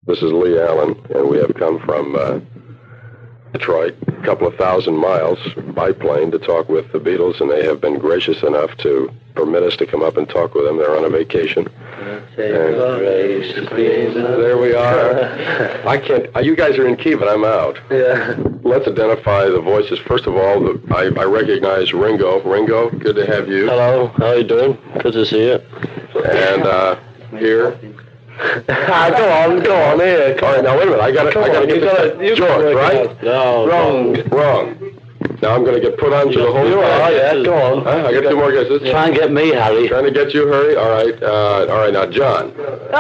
This is Lee Allen, and we have come from Detroit, a couple of thousand miles by plane to talk with the Beatles, and they have been gracious enough to permit us to come up and talk with them. They're on a vacation. There we are. I can't. You guys are in key, but I'm out. Yeah. Let's identify the voices. First of all, I recognize Ringo. Ringo, good to have you. Hello. How you doing? Good to see you. And here. Go on, here. All right, now wait a minute. I got to George, right? No. Wrong. Now I'm going to get put onto the whole. You are, yeah. Go on. I got two more guesses. Try and get me, Harry. Trying to get you, Harry. All right. Now John.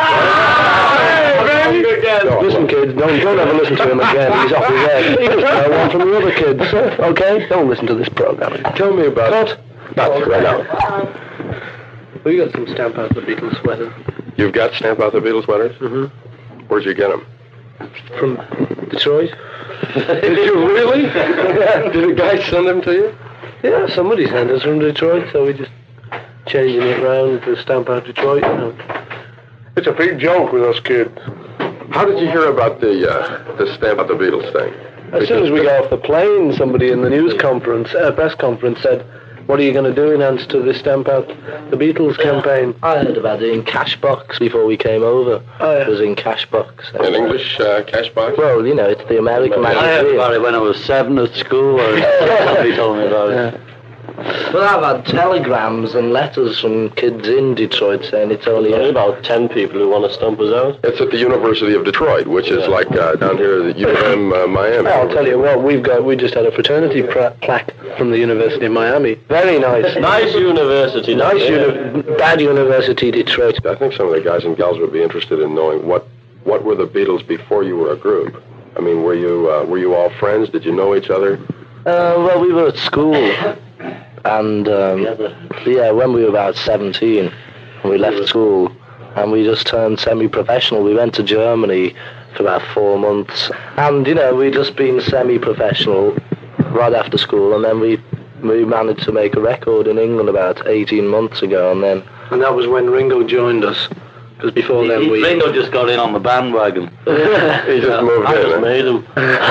Listen, kids, don't ever listen to him again. He's off his head. He doesn't know one from the other kids. Okay? Don't listen to this program. Tell me about it. Not right now. We got some Stamp Out the Beatles sweaters. You've got Stamp Out the Beatles sweaters? Mm-hmm. Where'd you get them? From Detroit. Did you really? Did a guy send them to you? Yeah, somebody sent us from Detroit, so we just changing it around to Stamp Out Detroit. You know. It's a big joke with us kids. How did you hear about the Stamp Out the Beatles thing? As soon as we got off the plane, somebody in the news conference, press conference, said, "What are you going to do in answer to this Stamp Out the Beatles campaign?" I heard about it in Cashbox before we came over. Oh, yeah. It was in Cashbox. In English, Cashbox? Well, you know, it's the American magazine. I heard about it when I was 7 at school. Somebody told me about it. Yeah. But I've had telegrams and letters from kids in Detroit saying it's only about 10 people who want to stump us out. It's at the University of Detroit, which is like down here at UM Miami. Well, I'll tell you what, we just had a fraternity plaque from the University of Miami. Very nice. Nice university. Bad university, Detroit. I think some of the guys and gals would be interested in knowing what were the Beatles before you were a group. I mean, were you all friends? Did you know each other? Well, we were at school. And, when we were about 17, we left school, and we just turned semi-professional. We went to Germany for about 4 months, and, you know, we'd just been semi-professional right after school, and then we managed to make a record in England about 18 months ago, and that was when Ringo joined us, because before then Ringo just got in on the bandwagon. He just moved in. I just made him.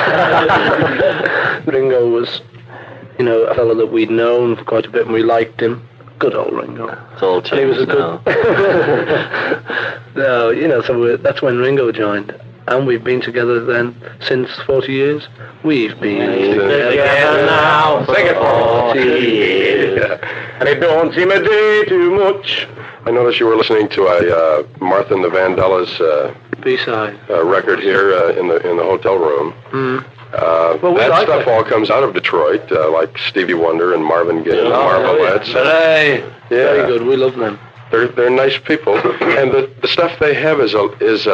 Ringo was... You know, a fellow that we'd known for quite a bit, and we liked him. Good old Ringo. It's all changed. He was a good. No, you know, so that's when Ringo joined, and we've been together then since 40 years. We've been together now for 40 years, and it don't seem a day too much. I noticed you were listening to a Martha and the Vandellas B-side record here in the hotel room. Mm. Well, that stuff all comes out of Detroit, like Stevie Wonder and Marvin Gaye and the Marvelettes. Yeah. Very good. We love them. They're nice people, and the stuff they have is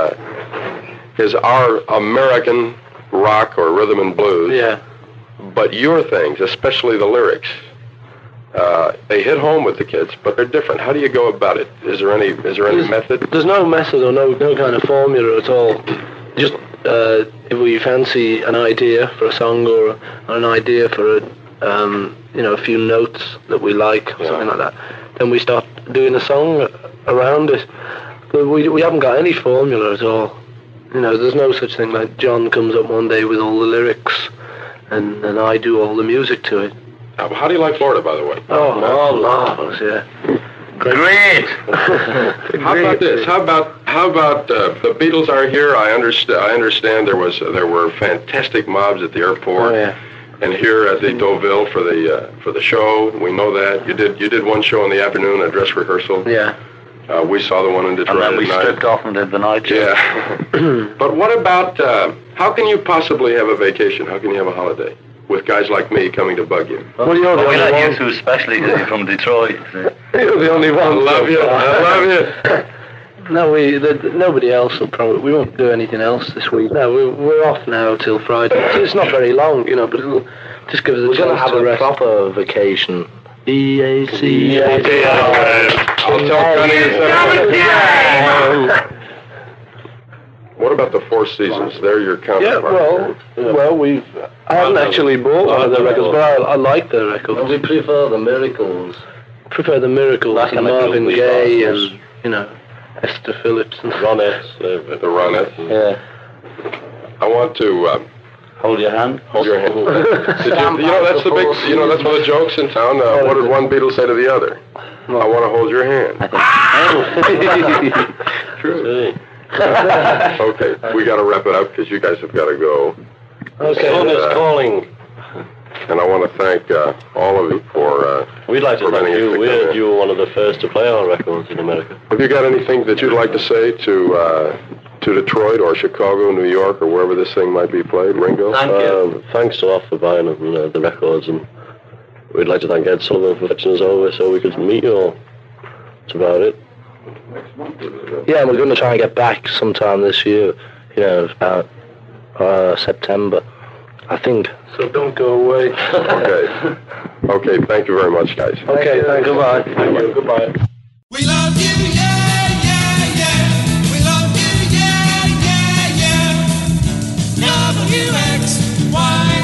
our American rock or rhythm and blues. Yeah. But your things, especially the lyrics, they hit home with the kids, but they're different. How do you go about it? Is there any method? There's no method or no kind of formula at all. Just. If we fancy an idea for a song or an idea for a few notes that we like or something like that, then we start doing a song around it. But we haven't got any formula at all. You know, there's no such thing like John comes up one day with all the lyrics and I do all the music to it. How do you like Florida, by the way? Oh, marvelous, yeah. Great. How about this? How about the Beatles are here? I understand there were fantastic mobs at the airport. Oh, yeah. And here at the Deauville for the show. We know that you did one show in the afternoon, a dress rehearsal. Yeah. We saw the one in Detroit. And then we stripped off and did the night show. Yeah. But what about? How can you possibly have a vacation? How can you have a holiday with guys like me coming to bug you? Well, you're the only not one. you two especially, because you're from Detroit. You're the only one. I love you. No, nobody else will probably. We won't do anything else this week. No, we're off now till Friday. It's not very long, you know, but it'll just give us a chance to rest. We're going to have a proper vacation. EACATL. I'll tell Gunny. What about the Four Seasons? They're your counterpart. I haven't actually bought one of their records, but I like their records. We prefer the Miracles. Like Marvin Gaye and, you know, Esther Phillips and Ronettes. The Ronettes. Yeah. I want to Hold your hand. hold your hand. That's the big. That's one of the jokes in town. What did one Beatle say to the other? I want to hold your hand. True. Okay, we got to wrap it up because you guys have got to go. Okay. Son is calling. And I want to thank all of you for. We'd like to for thank letting us you. to We come heard in. you were one of the first to play our records in America. Have you got anything that you'd like to say to Detroit or Chicago, New York, or wherever this thing might be played, Ringo? Thank you. Thanks a lot for buying the records, and we'd like to thank Ed Sullivan for fetching us over so we could meet you all. That's about it. yeah, we're going to try and get back sometime this year. About September, I think. So don't go away. Okay, thank you very much, guys. Okay, thank you. Goodbye. Thank you. Goodbye. We love you, yeah, yeah, yeah. We love you, yeah, yeah, yeah. WXY.